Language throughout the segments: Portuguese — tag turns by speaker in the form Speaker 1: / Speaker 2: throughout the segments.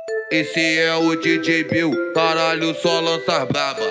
Speaker 1: Esse é o DJ Bill, caralho, só lança braba.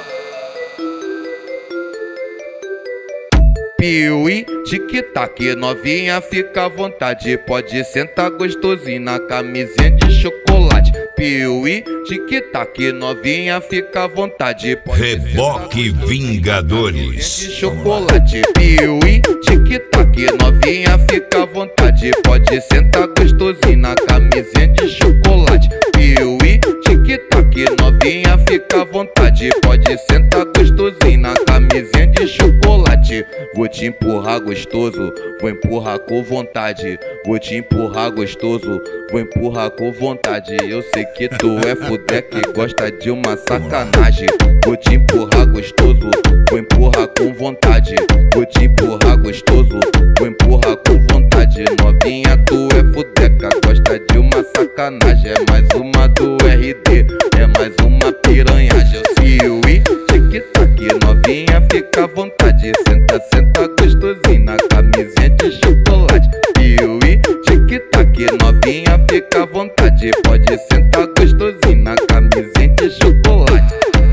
Speaker 1: Piuí, tic-tac, novinha, fica à vontade. Pode sentar gostosinho na camisinha de chocolate. Piuí, tic-tac, novinha, fica à vontade.
Speaker 2: Reboque Vingadores
Speaker 1: De chocolate. Piuí, tic-tac, novinha, fica à vontade. Pode sentar gostosinho na camisinha de chocolate. Piuí, tic-tac, novinha, fica à vontade. Pode sentar gostosinho na camisinha de chocolate. Vou te empurrar gostoso, vou empurrar com vontade. Vou te empurrar gostoso, vou empurrar com vontade. Eu sei que tu é fudé que gosta de uma sacanagem. Vou te empurrar gostoso, vou empurrar com vontade. Vou te empurrar gostoso, vou empurrar com vontade. Novinha, tu é fudeca, gosta de uma sacanagem. É mais uma do RD, é mais uma piranhagem. Eu Piuí, tic-tac, novinha, fica à vontade. Senta, senta gostosinho na camisinha de chocolate. Piuí, tic-tac, novinha, fica à vontade. Pode sentar gostosinho na camisinha de chocolate.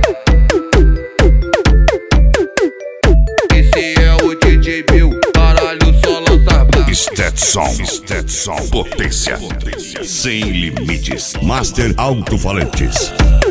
Speaker 1: Esse é o DJ Bill, caralho, só lança braba.
Speaker 2: Stetson, potência sem limites. Master Alto-Falantes.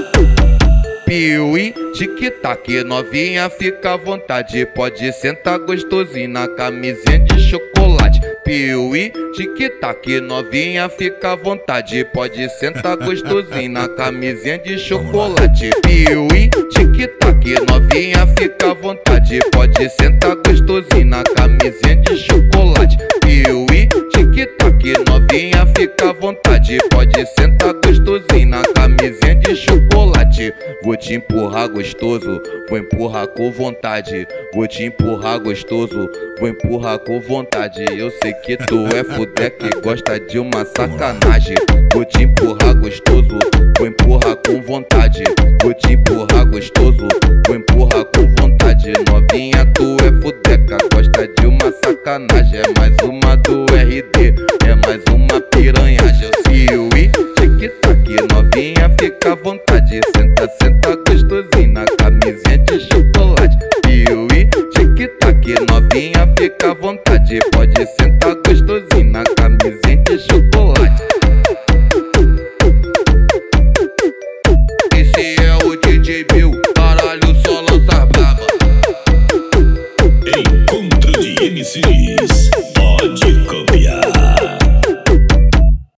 Speaker 1: Piuí, tic-tac, novinha, fica à vontade. Pode sentar gostosinho na camisinha de chocolate. Piuí, tic-tac, novinha, fica à vontade. Pode sentar gostosinho na camisinha de chocolate. Piuí, tic-tac, novinha, fica à vontade. Pode sentar gostosinho na camisinha de chocolate. Piuí, tic-tac, novinha, fica à vontade. Pode sentar gostosinho na camisinha de chocolate. Vou te empurrar gostoso, vou empurrar com vontade. Vou te empurrar gostoso, vou empurrar com vontade. Eu sei que tu é fudé que gosta de uma sacanagem. Vou te empurrar gostoso, vou empurrar com vontade. Vou te empurrar gostoso, vou empurrar com vontade. Novinha, tu é fudeca, gosta de uma sacanagem. É mais uma do RD, é mais uma piranhagem.